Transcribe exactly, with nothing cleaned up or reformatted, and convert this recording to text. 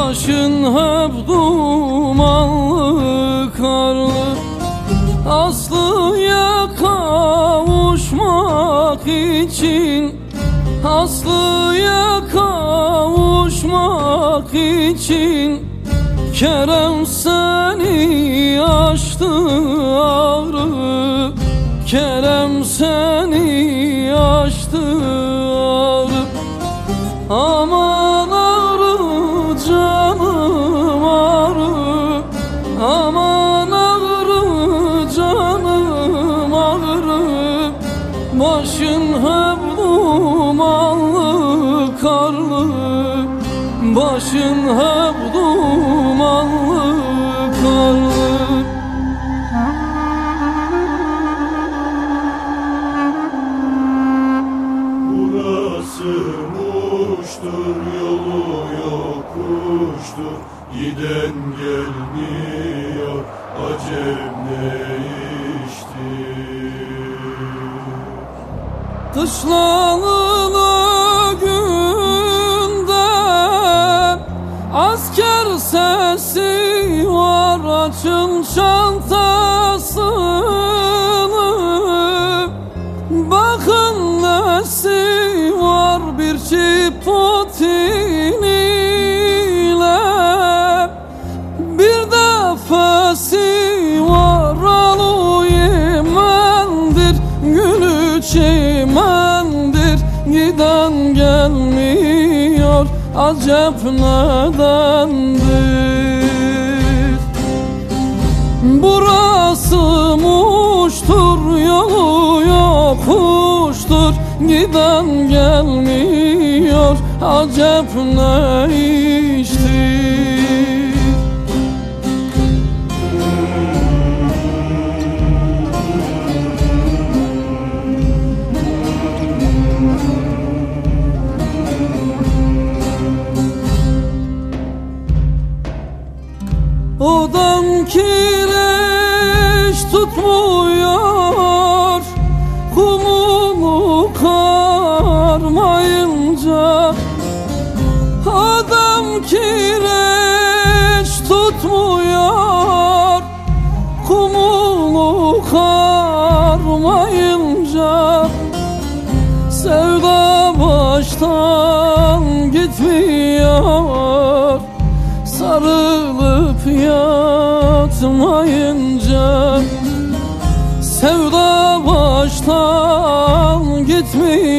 Başın hep dumanlı karlı, Aslıya kavuşmak için, Aslıya kavuşmak için Kerem seni aştı ağrı, Kerem seni aştı ağrı. Aman ağrı canım ağrı, aman ağrı canım ağrı. Başın hep dumanlı karlı, başın hep dumanlı karlı. Burası muştur, yolu yokuştur, giden gelmiyor, acem ne iştir? Kışlanılı günden asker sesi var, açın çantasını. Bakın nesi var, bir çift potin ile, bir defesi var, alu yemendir, gülü çimendir, giden gelmiyor, acep nedendir? Burası muştur, yolu yokuştur, giden gelmiyor, acep ne iştir? Odam kireç tutmuyor, kumumu karmayınca. Odam kireç tutmuyor, kumumu karmayınca. Sevda baştan gitmiyor, sarılıp yatmayınca. Sevda baştan gitmiyor,